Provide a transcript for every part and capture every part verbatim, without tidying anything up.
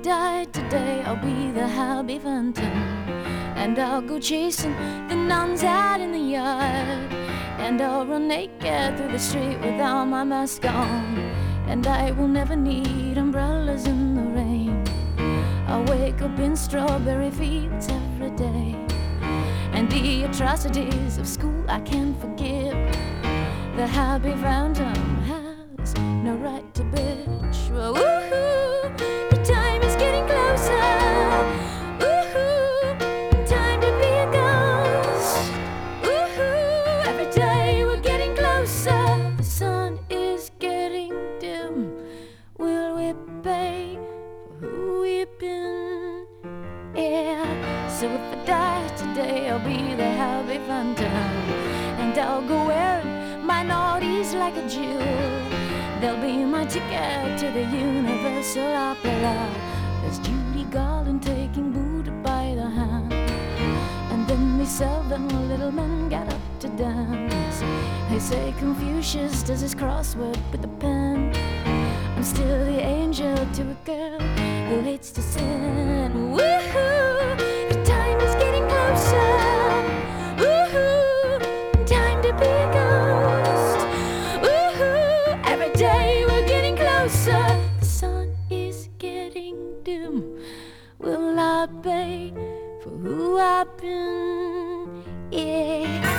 die today, I'll be the Happy Phantom, and I'll go chasing the nuns out in the yard, and I'll run naked through the street without my mask on, and I will never need umbrellas in the rain. I'll wake up in strawberry fields every day, and the atrocities of school I can't forgive. The Happy Phantom has no right to bitch. Well, woohoo, the time is getting closer. Woohoo, time to be a ghost. Woohoo, every day we're getting closer. The sun is getting dim. Will we pay for who we've been? Yeah, so if I die today, I'll be the Happy Phantom, and I'll go wearing my naughties like a jewel. They'll be my ticket to the Universal Opera. There's Judy Garland taking Buddha by the hand, and then they seldom little men get up to dance. They say Confucius does his crossword with a pen. I'm still the angel to a girl who hates to sin. Woohoo, the time is getting closer. Woohoo, time to be a ghost. Woohoo, every day we're getting closer. The sun is getting dim. Will I pay for who I've been? Yeah.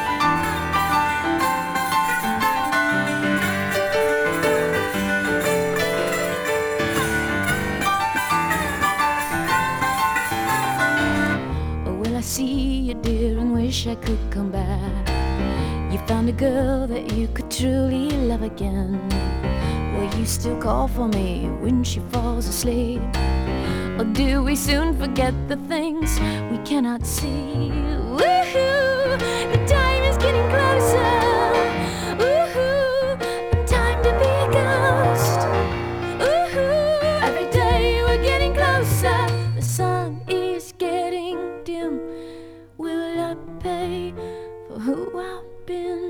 I see you, dear, and wish I could come back. You found a girl that you could truly love again. Will you still call for me when she falls asleep? Or do we soon forget the things we cannot see? Woohoo, the time is getting closer. Woohoo, time to be a ghost. Woohoo, every day we're getting closer. The sun is getting dim. Will I pay for who I've been?